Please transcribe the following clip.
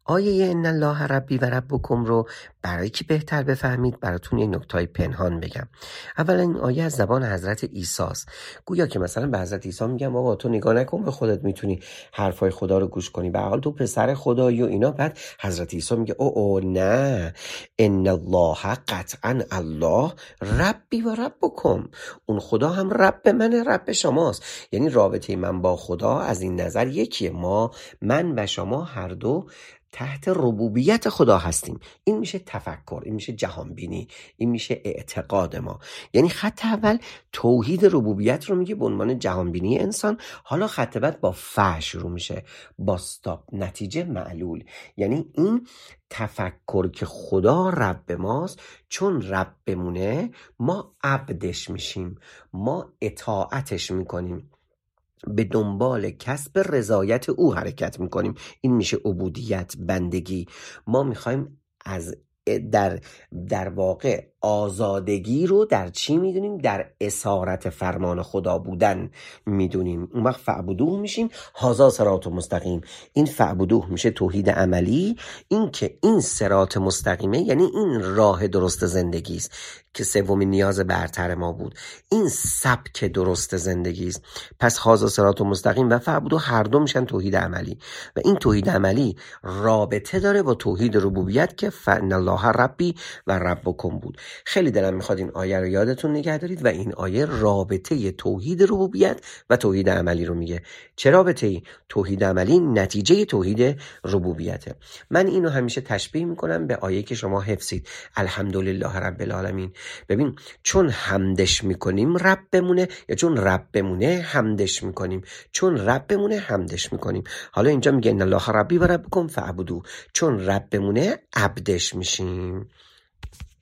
آیه ان الله ربی و ربکم رو برای که بهتر بفهمید براتون یه نکتای پنهان بگم. اولا این آیه از زبان حضرت عیسی است. گویا که مثلا به حضرت عیسی میگم بابا تو نگاه نکن به خودت میتونی حرفای خدا رو گوش کنی، به هر حال تو پسر خدایی و اینا. بعد حضرت عیسی میگه او نه، ان الله قطعا الله ربی و ربکم، اون خدا هم رب منه رب شماست. یعنی رابطه من با خدا از این نظر یکیه، من و شما هر دو تحت ربوبیت خدا هستیم. این میشه تفکر، این میشه جهانبینی، این میشه اعتقاد ما. یعنی خط اول توحید ربوبیت رو میگه به عنوان جهانبینی انسان. حالا خط بعد با شروع میشه، با استاپ، نتیجه معلول. یعنی این تفکر که خدا رب ماست، چون رب بمونه ما عبدش میشیم، ما اطاعتش میکنیم، به دنبال کسب رضایت او حرکت میکنیم. این میشه عبودیت، بندگی. ما میخوایم از در واقع آزادگی رو در چی میدونیم؟ در اسارت فرمان خدا بودن میدونیم. اون وقت فعبدوه میشیم، هازا صراط مستقیم. این فعبدوه میشه توحید عملی، این که این صراط مستقیمه یعنی این راه درست زندگی است که سومین نیاز برتر ما بود. این سبک درست زندگی است. پس هازا صراط مستقیم و فعبدوه هر دو میشن توحید عملی، و این توحید عملی رابطه داره با توحید ربوبیت که فان الله ربی و ربکم بود. خیلی دلم میخواد این آیه رو یادتون نگه دارید و این آیه رابطه توحید ربوبیت و توحید عملی رو میگه. چه رابطه ای؟ توحید عملی نتیجه توحید ربوبیته. من اینو همیشه تشبیه میکنم به آیه که شما حفظید، الحمدلله رب العالمین. ببین چون حمدش میکنیم رب بمونه، یا چون رب بمونه حمدش میکنیم، چون رب بمونه حمدش میکنیم. حالا اینجا میگه ان الله ربی و ربکم فاعبدوه، چون رب بمونه عبدش میشیم.